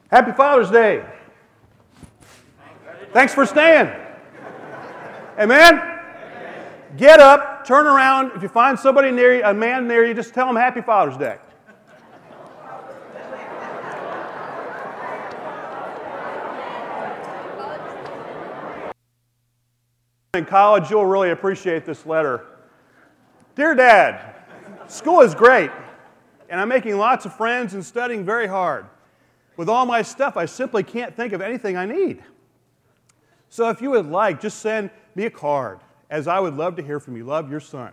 Happy Father's Day. Thanks for staying. Amen? Get up, turn around. If you find somebody near you, a man near you, just tell him Happy Father's Day. In college, you'll really appreciate this letter. Dear Dad, school is great, and I'm making lots of friends and studying very hard. With all my stuff, I simply can't think of anything I need. So if you would like, just send me a card, as I would love to hear from you. Love, your son.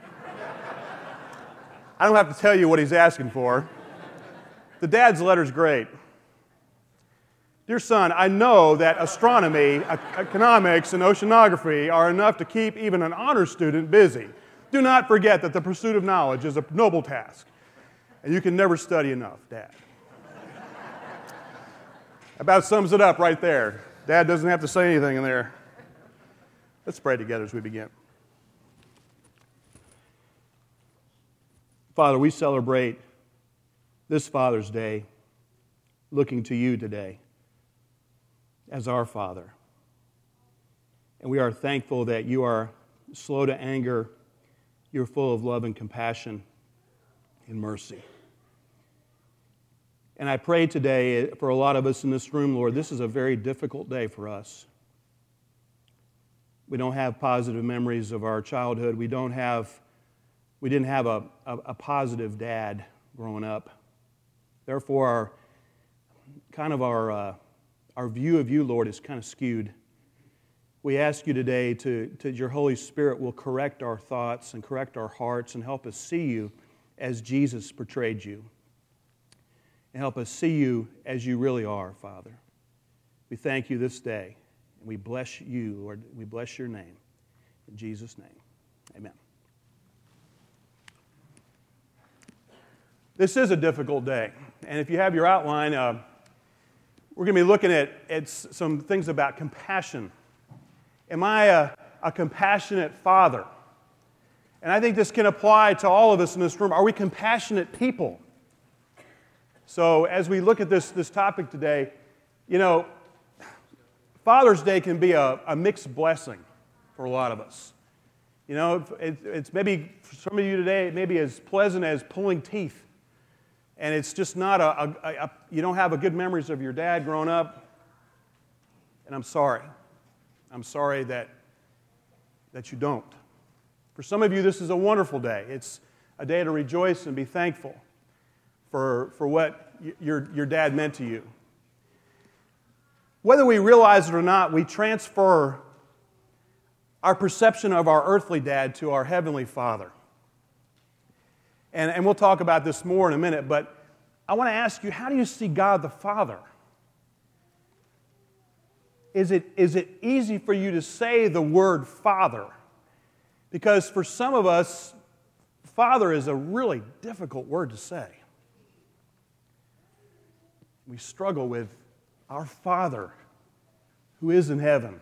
I don't have to tell you what he's asking for. The dad's letter's great. Dear son, I know that astronomy, economics, and oceanography are enough to keep even an honor student busy. Do not forget that the pursuit of knowledge is a noble task, and you can never study enough, Dad. About sums it up right there. Dad doesn't have to say anything in there. Let's pray together as we begin. Father, we celebrate this Father's Day looking to you today as our Father. And we are thankful that you are slow to anger, you're full of love and compassion and mercy. And I pray today for a lot of us in this room, Lord, this is a very difficult day for us. We don't have positive memories of our childhood. We didn't have a positive dad growing up. Therefore, our view of you, Lord, is kind of skewed. We ask you today to your Holy Spirit will correct our thoughts and correct our hearts and help us see you as Jesus portrayed you. And help us see you as you really are, Father. We thank you this day. And we bless you, Lord. We bless your name. In Jesus' name, amen. This is a difficult day. And if you have your outline, we're going to be looking at some things about compassion. Am I a compassionate father? And I think this can apply to all of us in this room. Are we compassionate people? So as we look at this topic today, you know, Father's Day can be a mixed blessing for a lot of us. You know, it's maybe, for some of you today, it may be as pleasant as pulling teeth. And it's just not you don't have a good memories of your dad growing up. And I'm sorry. I'm sorry that you don't. For some of you, this is a wonderful day. It's a day to rejoice and be thankful for what your dad meant to you. Whether we realize it or not, we transfer our perception of our earthly dad to our heavenly Father. And we'll talk about this more in a minute, but I want to ask you, how do you see God the Father? Is it easy for you to say the word Father? Because for some of us, Father is a really difficult word to say. We struggle with our Father who is in heaven.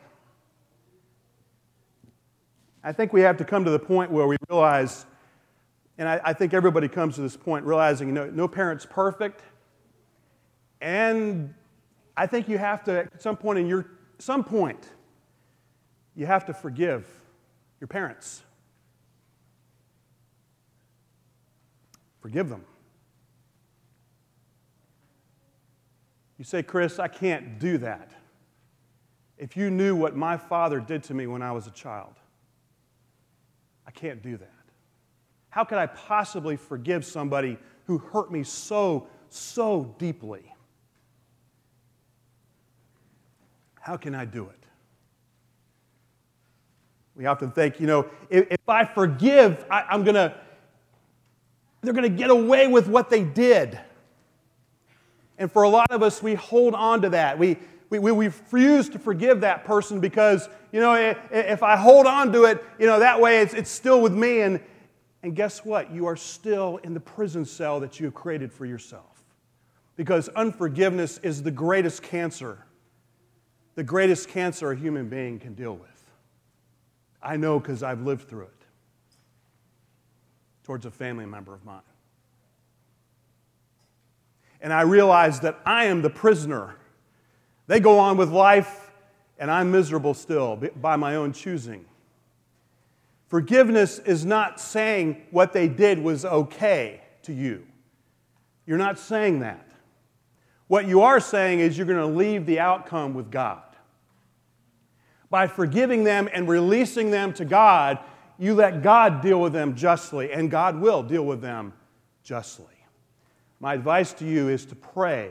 I think we have to come to the point where we realize, and I think everybody comes to this point realizing, no parent's perfect. And I think you have to, at some point you have to forgive your parents. Forgive them. You say, Chris, I can't do that. If you knew what my father did to me when I was a child, I can't do that. How could I possibly forgive somebody who hurt me so deeply? How can I do it? We often think, if I forgive, they're going to get away with what they did. And for a lot of us, we hold on to that. We refuse to forgive that person because, if I hold on to it, that way it's still with me. And guess what? You are still in the prison cell that you have created for yourself. Because unforgiveness is the greatest cancer a human being can deal with. I know because I've lived through it towards a family member of mine. and I realize that I am the prisoner. They go on with life, and I'm miserable still by my own choosing. Forgiveness is not saying what they did was okay to you. You're not saying that. What you are saying is you're going to leave the outcome with God. By forgiving them and releasing them to God, you let God deal with them justly, and God will deal with them justly. My advice to you is to pray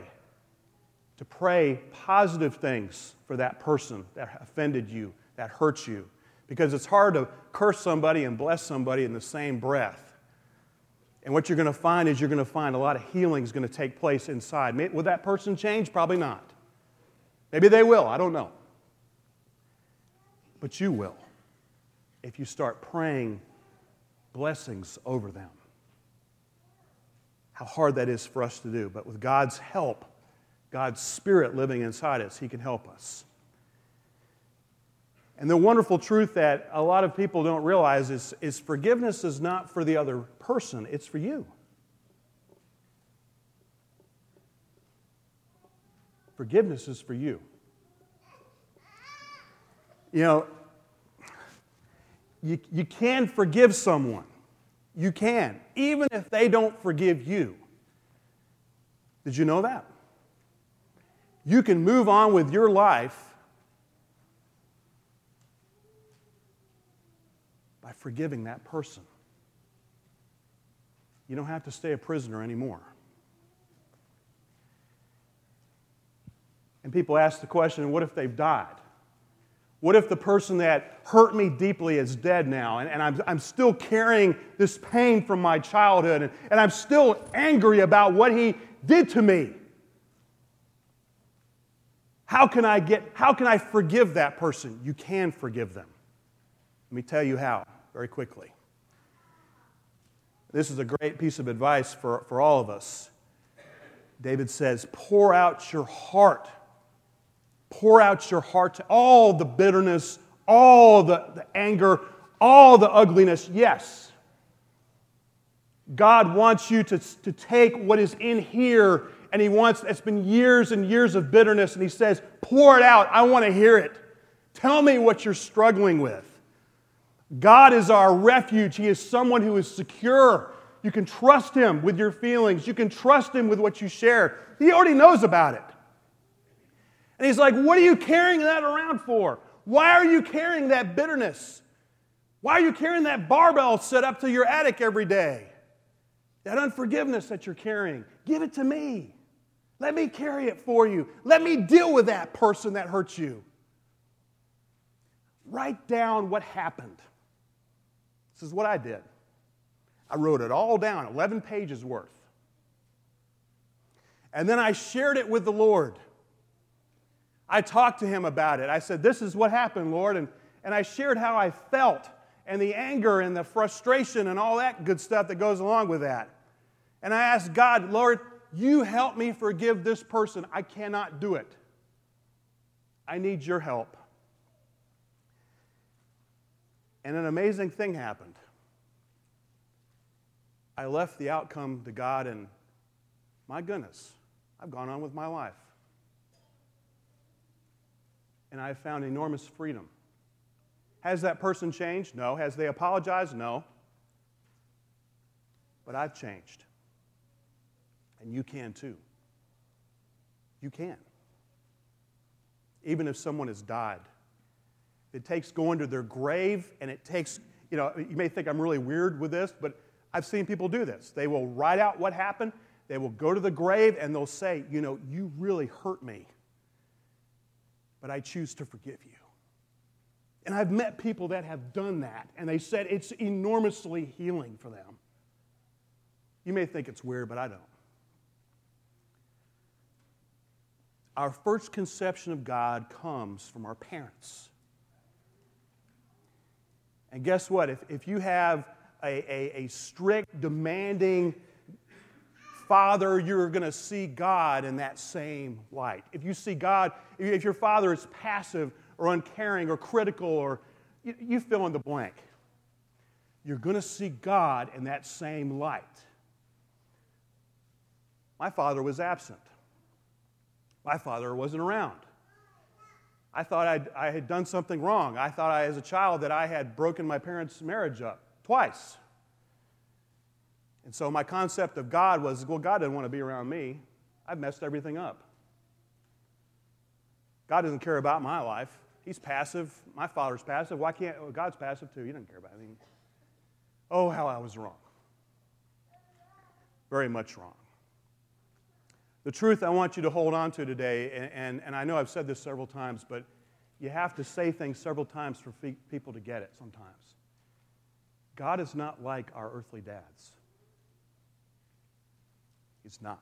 positive things for that person that offended you, that hurt you. Because it's hard to curse somebody and bless somebody in the same breath. And what you're going to find is you're going to find a lot of healing is going to take place inside. Will that person change? Probably not. Maybe they will. I don't know. But you will if you start praying blessings over them. How hard that is for us to do. But with God's help, God's Spirit living inside us, He can help us. And the wonderful truth that a lot of people don't realize is forgiveness is not for the other person, it's for you. Forgiveness is for you. You know, you can forgive someone. You can, even if they don't forgive you. Did you know that? You can move on with your life by forgiving that person. You don't have to stay a prisoner anymore. And people ask the question, what if they've died? What if the person that hurt me deeply is dead now, and I'm still carrying this pain from my childhood, and I'm still angry about what he did to me? How can I forgive that person? You can forgive them. Let me tell you how, very quickly. This is a great piece of advice for all of us. David says, pour out your heart. Pour out your heart to all the bitterness, all the anger, all the ugliness. Yes. God wants you to take what is in here, and it's been years and years of bitterness, and He says, pour it out. I want to hear it. Tell me what you're struggling with. God is our refuge. He is someone who is secure. You can trust Him with your feelings. You can trust Him with what you share. He already knows about it. And He's like, what are you carrying that around for? Why are you carrying that bitterness? Why are you carrying that barbell set up to your attic every day? That unforgiveness that you're carrying. Give it to me. Let me carry it for you. Let me deal with that person that hurt you. Write down what happened. This is what I did. I wrote it all down, 11 pages worth. And then I shared it with the Lord. I talked to Him about it. I said, this is what happened, Lord. And I shared how I felt and the anger and the frustration and all that good stuff that goes along with that. And I asked God, Lord, you help me forgive this person. I cannot do it. I need your help. And an amazing thing happened. I left the outcome to God, and my goodness, I've gone on with my life. And I've found enormous freedom. Has that person changed? No. Has they apologized? No. But I've changed. And you can too. You can. Even if someone has died. It takes going to their grave, and it takes, you may think I'm really weird with this, but I've seen people do this. They will write out what happened. They will go to the grave, and they'll say, you really hurt me. But I choose to forgive you. And I've met people that have done that, and they said it's enormously healing for them. You may think it's weird, but I don't. Our first conception of God comes from our parents. And guess what? If you have a strict, demanding father, you're going to see God in that same light. If you see God, if your father is passive or uncaring or critical or you fill in the blank, you're going to see God in that same light. My father was absent. My father wasn't around. I thought I had done something wrong. I thought as a child that I had broken my parents' marriage up twice. And so my concept of God was, well, God doesn't want to be around me. I've messed everything up. God doesn't care about my life. He's passive. My father's passive. Why can't, well, God's passive too. He doesn't care about anything. Oh, how I was wrong. Very much wrong. The truth I want you to hold on to today, and I know I've said this several times, but you have to say things several times for people to get it sometimes. God is not like our earthly dads. He's not.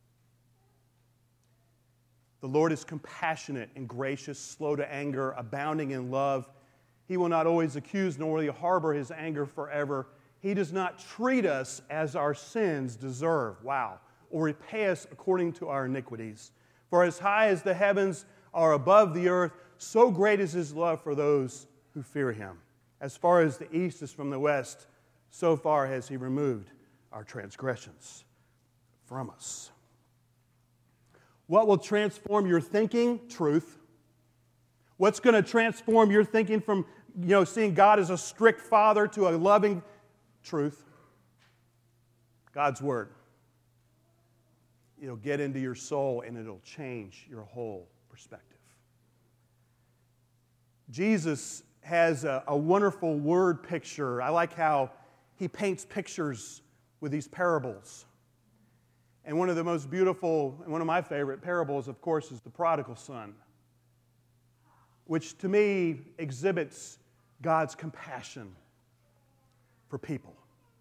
The Lord is compassionate and gracious, slow to anger, abounding in love. He will not always accuse, nor will he harbor his anger forever. He does not treat us as our sins deserve. Wow. Or repay us according to our iniquities. For as high as the heavens are above the earth, so great is his love for those who fear him. As far as the east is from the west, so far has he removed our transgressions from us. What will transform your thinking? Truth. What's going to transform your thinking from, seeing God as a strict father to a loving truth? God's Word. It'll get into your soul and it'll change your whole perspective. Jesus has a wonderful word picture. I like how he paints pictures with these parables. And one of the most beautiful, and one of my favorite parables, of course, is the prodigal son, which to me exhibits God's compassion for people.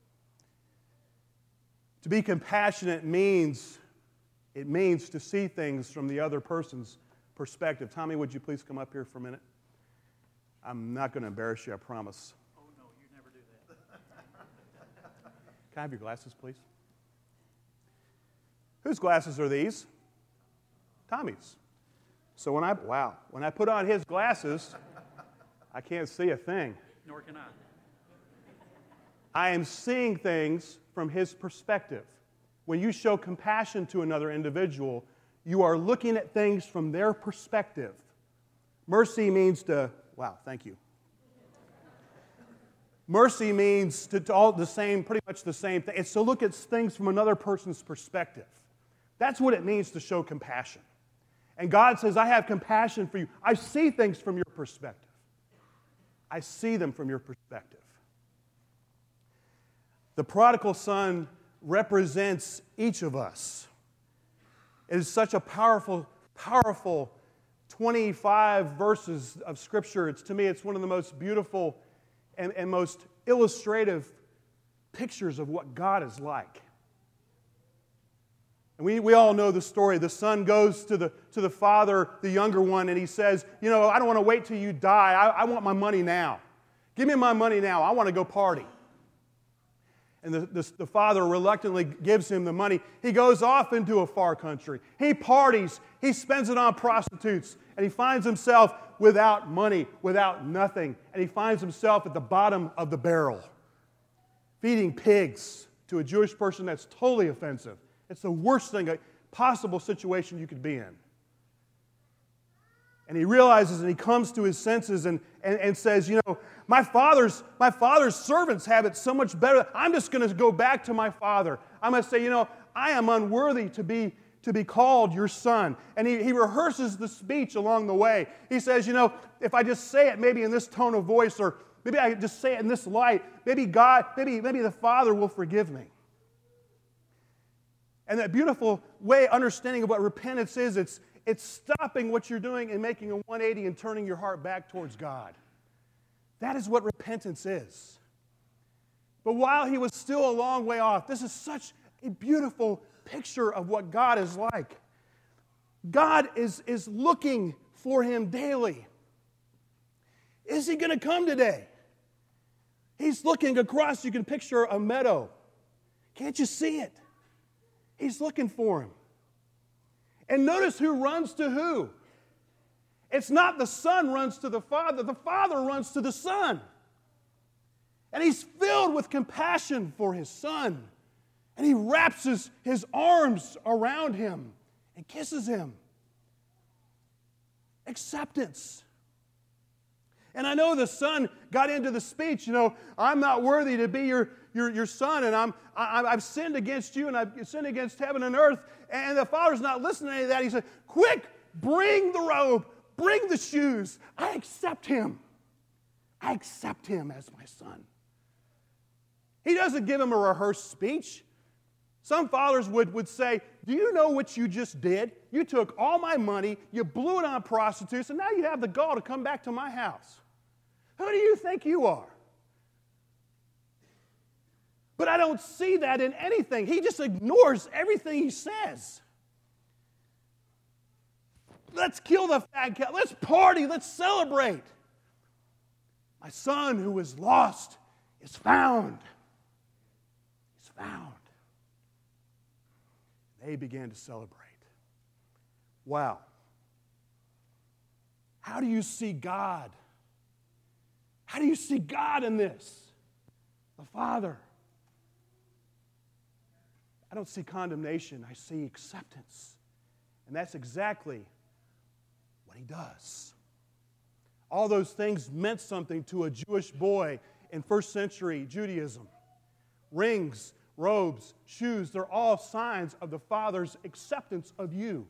To be compassionate means to see things from the other person's perspective. Tommy, would you please come up here for a minute? I'm not going to embarrass you, I promise. Oh, no, you never do that. Can I have your glasses, please? Whose glasses are these? Tommy's. So when I put on his glasses, I can't see a thing. Nor can I. I am seeing things from his perspective. When you show compassion to another individual, you are looking at things from their perspective. Mercy means to, thank you. Mercy means to all the same, pretty much the same thing. It's to look at things from another person's perspective. That's what it means to show compassion. And God says, I have compassion for you. I see things from your perspective. I see them from your perspective. The prodigal son represents each of us. It is such a powerful, powerful 25 verses of Scripture. To me, it's one of the most beautiful and most illustrative pictures of what God is like. And we all know the story. The son goes to the father, the younger one, and he says, I don't want to wait till you die. I want my money now. Give me my money now. I want to go party. And the father reluctantly gives him the money. He goes off into a far country. He parties. He spends it on prostitutes. And he finds himself without money, without nothing. And he finds himself at the bottom of the barrel, feeding pigs to a Jewish person. That's totally offensive. It's the worst thing, possible situation you could be in. And he realizes and he comes to his senses and says, my father's servants have it so much better. I'm just going to go back to my father. I'm going to say, I am unworthy to be called your son. And he rehearses the speech along the way. He says, if I just say it maybe in this tone of voice, or maybe I just say it in this light, maybe God, maybe the Father will forgive me. And that beautiful way, understanding of what repentance is, it's stopping what you're doing and making a 180 and turning your heart back towards God. That is what repentance is. But while he was still a long way off, this is such a beautiful picture of what God is like. God is looking for him daily. Is he going to come today? He's looking across. You can picture a meadow. Can't you see it? He's looking for him. And notice who runs to who. It's not the son runs to the father runs to the son. And he's filled with compassion for his son. And he wraps his arms around him and kisses him. Acceptance. And I know the son got into the speech, I'm not worthy to be your son, and I've sinned against you, and I've sinned against heaven and earth. And the father's not listening to any of that. He said, quick, bring the robe, bring the shoes. I accept him. I accept him as my son. He doesn't give him a rehearsed speech. Some fathers would say, do you know what you just did? You took all my money, you blew it on prostitutes, and now you have the gall to come back to my house. Who do you think you are? But I don't see that in anything. He just ignores everything he says. Let's kill the fat cat. Let's party. Let's celebrate. My son who was lost is found. He's found. They began to celebrate. Wow. How do you see God? How do you see God in this? The Father. I don't see condemnation. I see acceptance. And that's exactly what he does. All those things meant something to a Jewish boy in first century Judaism. Rings, robes, shoes, they're all signs of the Father's acceptance of you.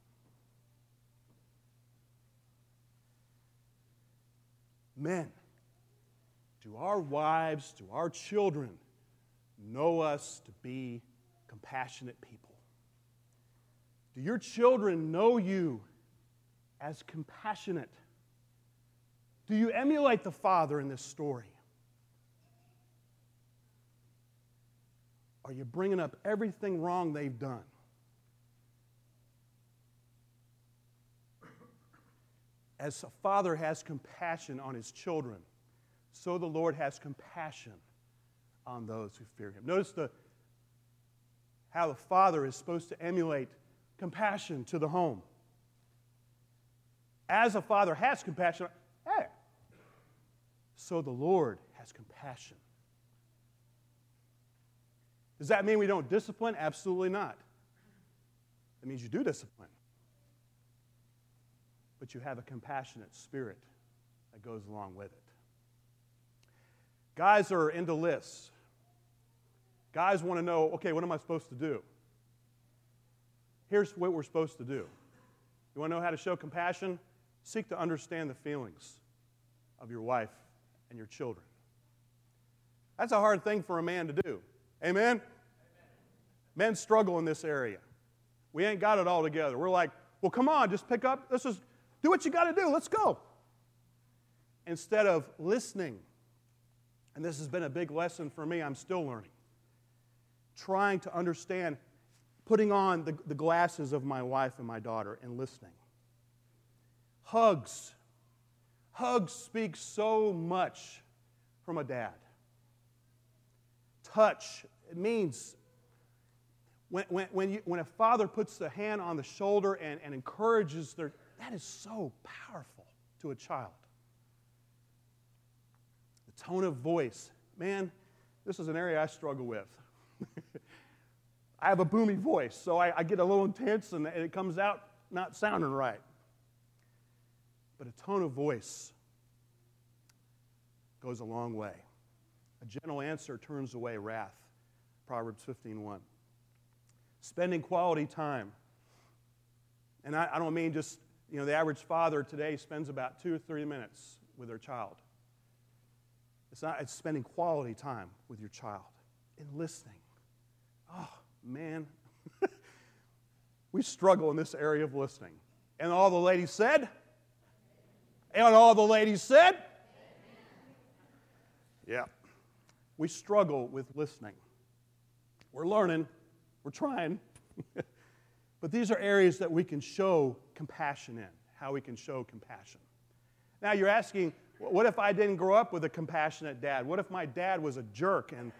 Men, do our wives, do our children know us to be compassionate people? Do your children know you as compassionate? Do you emulate the Father in this story? Are you bringing up everything wrong they've done? As a father has compassion on his children, so the Lord has compassion on those who fear him. Notice how the father is supposed to emulate compassion to the home. As a father has compassion, so the Lord has compassion. Does that mean we don't discipline? Absolutely not. It means you do discipline. But you have a compassionate spirit that goes along with it. Guys are into lists. Guys want to know, okay, what am I supposed to do? Here's what we're supposed to do. You want to know how to show compassion? Seek to understand the feelings of your wife and your children. That's a hard thing for a man to do. Amen? Amen? Men struggle in this area. We ain't got it all together. We're like, well, come on, just pick up. Let's just do what you got to do. Let's go. Instead of listening, and this has been a big lesson for me, I'm still learning. Trying to understand, putting on the glasses of my wife and my daughter and listening. Hugs. Hugs speak so much from a dad. Touch, it means when a father puts a hand on the shoulder and encourages that is so powerful to a child. The tone of voice. Man, this is an area I struggle with. I have a boomy voice, so I get a little intense and it comes out not sounding right. But a tone of voice goes a long way. A gentle answer turns away wrath. Proverbs 15:1. Spending quality time. And I don't mean just, the average father today spends about 2 or 3 minutes with their child. It's spending quality time with your child and listening. Oh, man. We struggle in this area of listening. And all the ladies said? And all the ladies said? Yeah. We struggle with listening. We're learning. We're trying. But these are areas that we can show compassion in, how we can show compassion. Now you're asking, what if I didn't grow up with a compassionate dad? What if my dad was a jerk and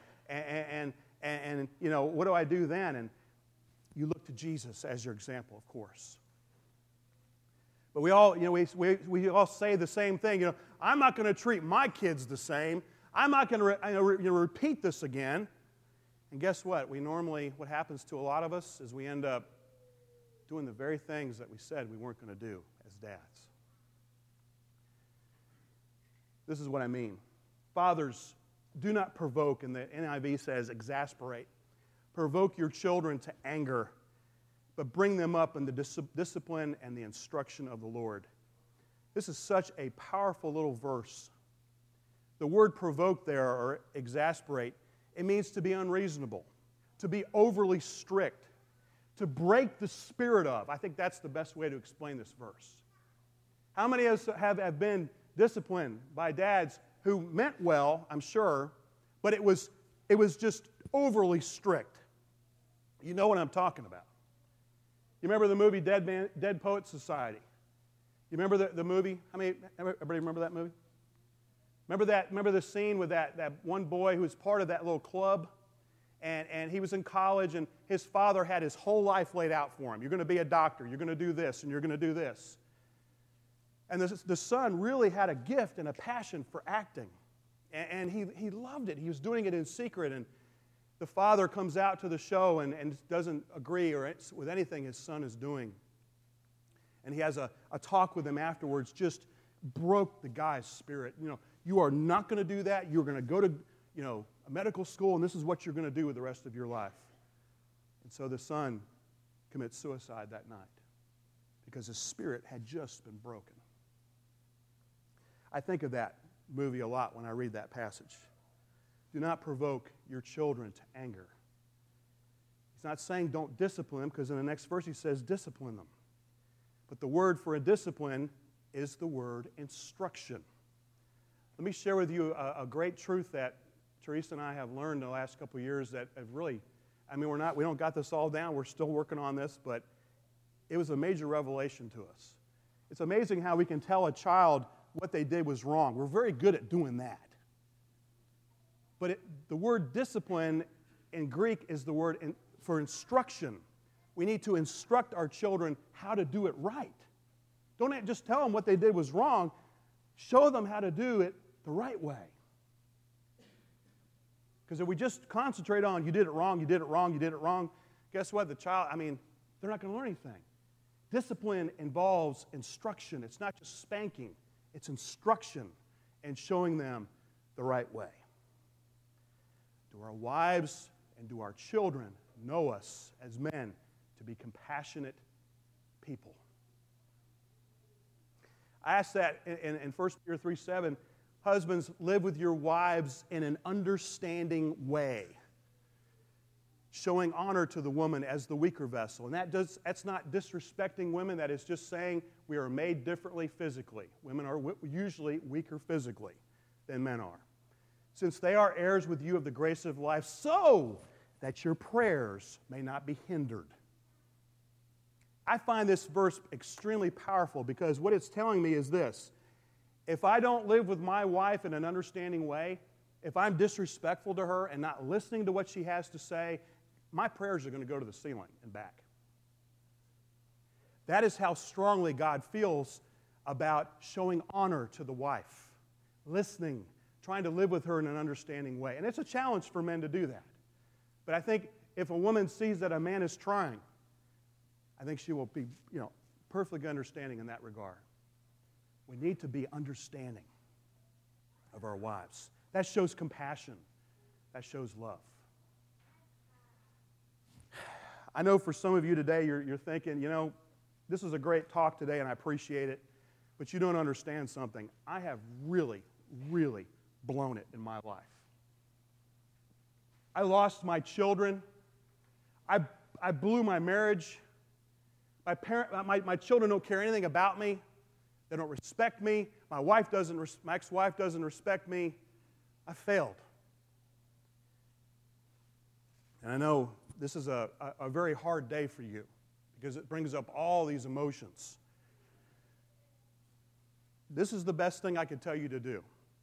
what do I do then? And you look to Jesus as your example, of course. But we all, we all say the same thing. I'm not going to treat my kids the same. I'm not going to repeat this again. And guess what? What happens to a lot of us is we end up doing the very things that we said we weren't going to do as dads. This is what I mean. Fathers, do not provoke, and the NIV says exasperate. Provoke your children to anger, but bring them up in the discipline and the instruction of the Lord. This is such a powerful little verse. The word provoke there, or exasperate, it means to be unreasonable, to be overly strict, to break the spirit of. I think that's the best way to explain this verse. How many of us have been disciplined by dads who meant well, I'm sure, but it was just overly strict? You know what I'm talking about. You remember the movie Dead Poets Society? You remember the movie? Everybody remember that movie? Remember the scene with that one boy who was part of that little club? And he was in college, and his father had his whole life laid out for him. You're going to be a doctor. You're going to do this, and you're going to do this. And the son really had a gift and a passion for acting. And he loved it. He was doing it in secret. And the father comes out to the show and doesn't agree with anything his son is doing. And he has a talk with him afterwards, just broke the guy's spirit. You are not going to do that. You're going to go to, a medical school, and this is what you're going to do with the rest of your life. And so the son commits suicide that night because his spirit had just been broken. I think of that movie a lot when I read that passage. Do not provoke your children to anger. He's not saying don't discipline them, because in the next verse he says discipline them. But the word for a discipline is the word instruction. Let me share with you a great truth that Teresa and I have learned in the last couple of years that have really, we don't got this all down. We're still working on this, but it was a major revelation to us. It's amazing how we can tell a child what they did was wrong. We're very good at doing that. But the word discipline in Greek is the word for instruction. We need to instruct our children how to do it right. Don't just tell them what they did was wrong. Show them how to do it the right way. Because if we just concentrate on you did it wrong, you did it wrong, you did it wrong, guess what? The child, they're not going to learn anything. Discipline involves instruction. It's not just spanking. It's instruction and showing them the right way. Do our wives and do our children know us as men to be compassionate people? I asked that in 1 Peter 3:7. Husbands, live with your wives in an understanding way, showing honor to the woman as the weaker vessel. And that's not disrespecting women. That is just saying we are made differently physically. Women are usually weaker physically than men are. Since they are heirs with you of the grace of life, so that your prayers may not be hindered. I find this verse extremely powerful because what it's telling me is this. If I don't live with my wife in an understanding way, if I'm disrespectful to her and not listening to what she has to say, my prayers are going to go to the ceiling and back. That is how strongly God feels about showing honor to the wife, listening, trying to live with her in an understanding way. And it's a challenge for men to do that. But I think if a woman sees that a man is trying, I think she will be, perfectly understanding in that regard. We need to be understanding of our wives. That shows compassion. That shows love. I know for some of you today, you're thinking, this is a great talk today, and I appreciate it, but you don't understand something. I have really, really blown it in my life. I lost my children. I blew my marriage. My children don't care anything about me. They don't respect me. My ex-wife doesn't respect me. I failed. And I know this is a very hard day for you because it brings up all these emotions. This is the best thing I could tell you to do.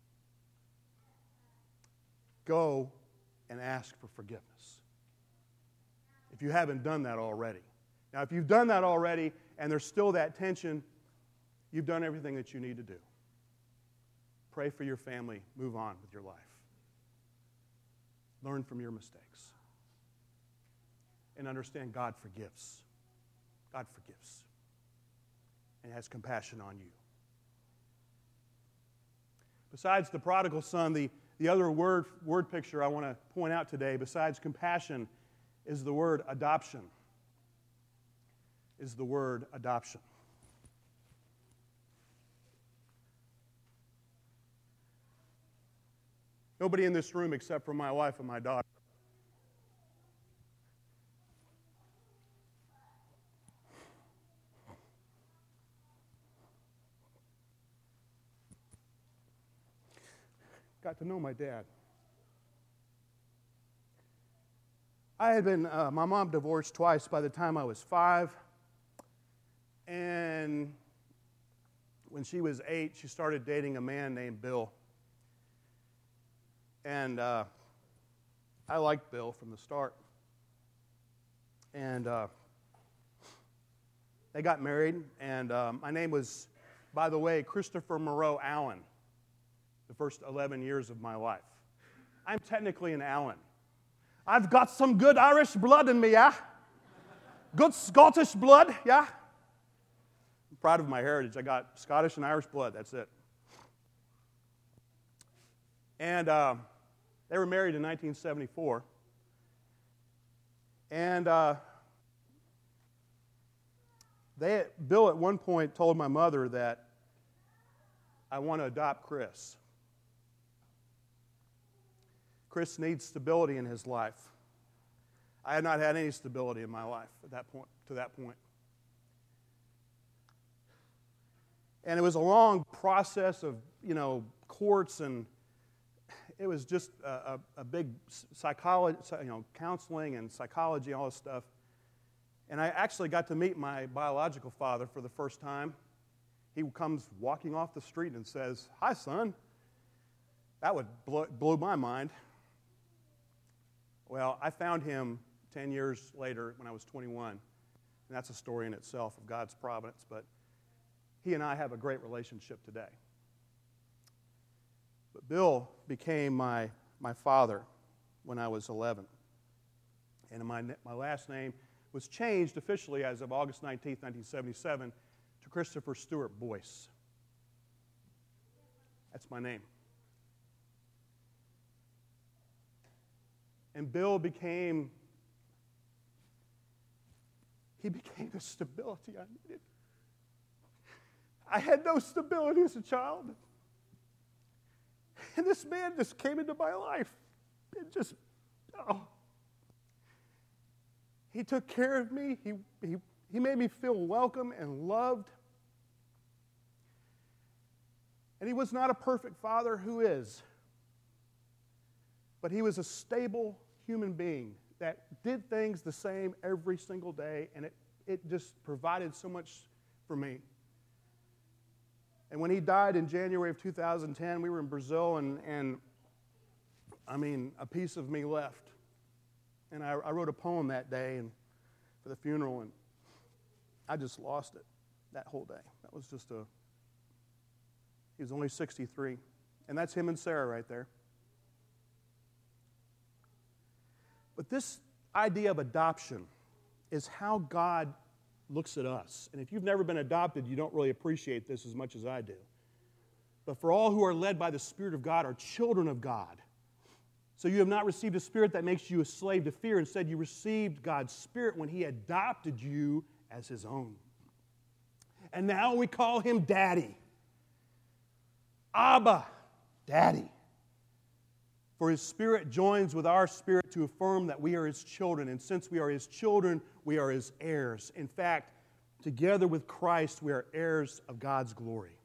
Go and ask for forgiveness. If you haven't done that already. Now, if you've done that already and there's still that tension, you've done everything that you need to do. Pray for your family. Move on with your life. Learn from your mistakes. and understand God forgives. God forgives and has compassion on you. Besides the prodigal son, the other word picture I want to point out today, besides compassion, is the word adoption. Is the word adoption. Nobody in this room except for my wife and my daughter. Got to know my dad. I had been, my mom divorced twice by the time I was 5. And when she was 8, she started dating a man named Bill. And I liked Bill from the start. And they got married. And my name was, by the way, Christopher Moreau Allen, the first 11 years of my life. I'm technically an Allen. I've got some good Irish blood in me, yeah? Good Scottish blood, yeah? I'm proud of my heritage. I got Scottish and Irish blood, that's it. And they were married in 1974. And Bill at one point told my mother that I want to adopt Chris. Chris needs stability in his life. I had not had any stability in my life to that point. And it was a long process of, courts, and it was just a big psychology, counseling and psychology, all this stuff. And I actually got to meet my biological father for the first time. He comes walking off the street and says, "Hi, son." That would blow my mind. Well, I found him 10 years later when I was 21, and that's a story in itself of God's providence, but he and I have a great relationship today. But Bill became my father when I was 11, and my last name was changed officially as of August 19th, 1977, to Christopher Stewart Boyce. That's my name. And Bill became the stability I needed. I had no stability as a child. And this man just came into my life. And he took care of me. He made me feel welcome and loved. And he was not a perfect father. Who is? But he was a stable human being that did things the same every single day, and it just provided so much for me. And when he died in January of 2010, we were in Brazil, and a piece of me left. And I wrote a poem that day and for the funeral, and I just lost it that whole day. That was he was only 63. And that's him and Sarah right there. But this idea of adoption is how God looks at us. And if you've never been adopted, you don't really appreciate this as much as I do. But for all who are led by the Spirit of God are children of God. So you have not received a spirit that makes you a slave to fear. Instead, you received God's Spirit when He adopted you as His own. And now we call Him Daddy. Abba, Daddy. For His Spirit joins with our spirit to affirm that we are His children. And since we are His children, we are His heirs. In fact, together with Christ, we are heirs of God's glory.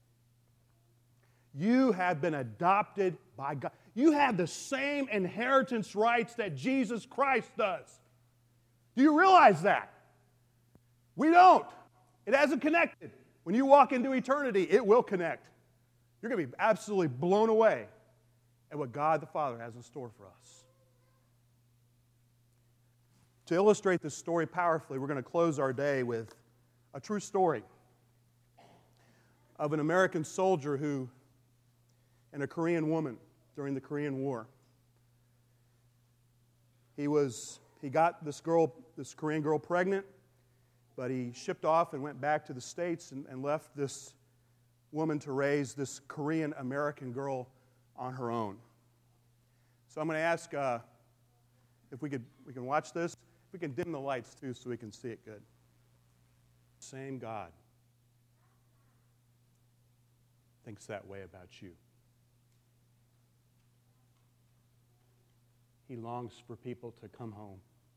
You have been adopted by God. You have the same inheritance rights that Jesus Christ does. Do you realize that? We don't. It hasn't connected. When you walk into eternity, it will connect. You're going to be absolutely blown away at what God the Father has in store for us. To illustrate this story powerfully, we're going to close our day with a true story of an American soldier and a Korean woman during the Korean War. He was he got this Korean girl pregnant, but he shipped off and went back to the States and left this woman to raise this Korean American girl on her own. So I'm going to ask if we can watch this. If we can dim the lights too so we can see it good. Same God thinks that way about you. He longs for people to come home.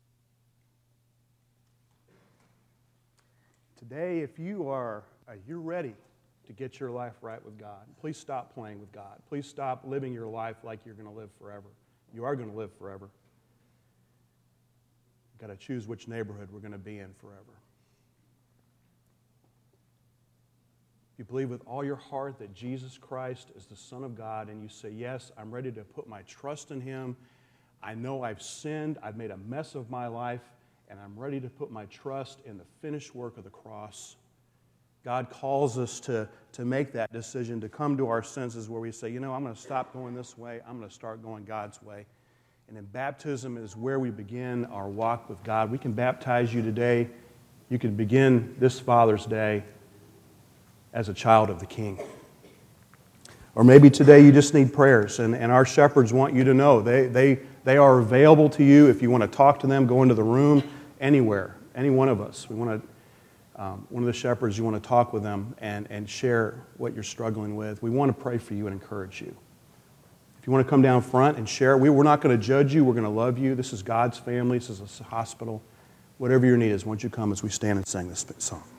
Today, if you're ready to get your life right with God, please stop playing with God. Please stop living your life like you're going to live forever. You are going to live forever. You've got to choose which neighborhood we're going to be in forever. If you believe with all your heart that Jesus Christ is the Son of God and you say, yes, I'm ready to put my trust in Him. I know I've sinned. I've made a mess of my life, and I'm ready to put my trust in the finished work of the cross. God calls us to make that decision, to come to our senses where we say, I'm going to stop going this way. I'm going to start going God's way. And in baptism is where we begin our walk with God. We can baptize you today. You can begin this Father's Day as a child of the King. Or maybe today you just need prayers, and our shepherds want you to know they are available to you. If you want to talk to them, go into the room, anywhere, any one of us. We want to, one of the shepherds, you want to talk with them and share what you're struggling with. We want to pray for you and encourage you. If you want to come down front and share, we're not going to judge you. We're going to love you. This is God's family. This is a hospital. Whatever your need is, why don't you come as we stand and sing this song.